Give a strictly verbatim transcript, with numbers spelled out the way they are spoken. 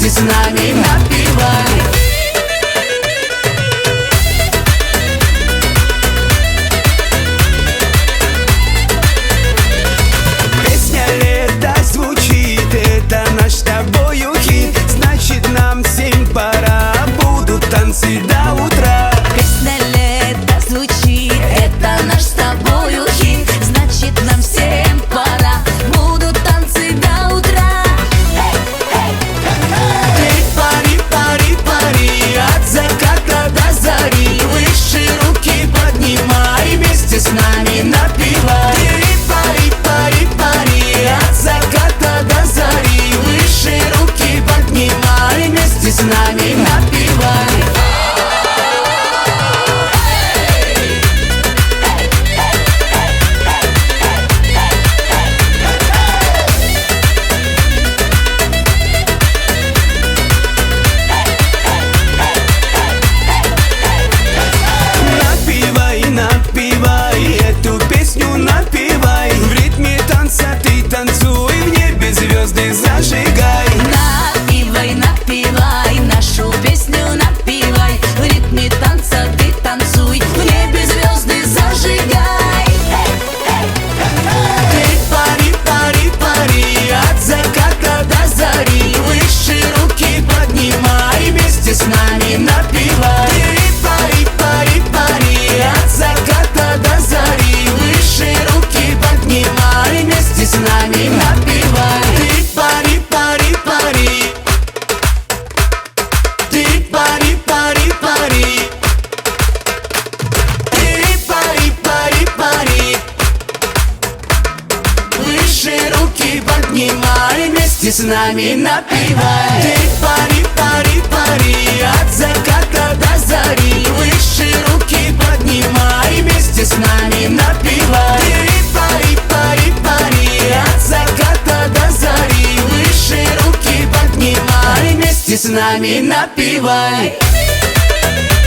вместе с нами напевай. Песня лета звучит, это наш с тобою хит. Значит, нам всем пора, будут танцы до утра. Песня лета звучит, это наш с тобою хит. Значит, нам всем пора, будут танцы до утра. Ты пари, пари, пари, от заката до зари. Выше руки поднимай, вместе с нами напевай. Ты пари, пари, пари, от заката до зари. Выше руки поднимай, вместе с нами напевай. Напевай, напевай, эту песню напевай. В ритме танца ты танцуй, в небе звезды зажигай. Напивай, напивай, нашу песню напивай. В ритме танца ты танцуй, в небе звезды зажигай. Ты пари, пари, пари, от заката до зари. Выше руки поднимай, вместе с нами напивай. Ты пари, пари, пари, от заката до зари. Выше руки поднимай, вместе с нами напивай. Ты пари, пари, пари. Ты пари, пари, пари. Ты пари, пари, пари. Выше руки поднимай, вместе с нами напевай. Ты пари, пари, пари, от заката до зари. Выше руки поднимай, вместе с нами напевай. Ты пари, пари, пари, от заката до зари. Выше руки поднимай, вместе с нами напевай.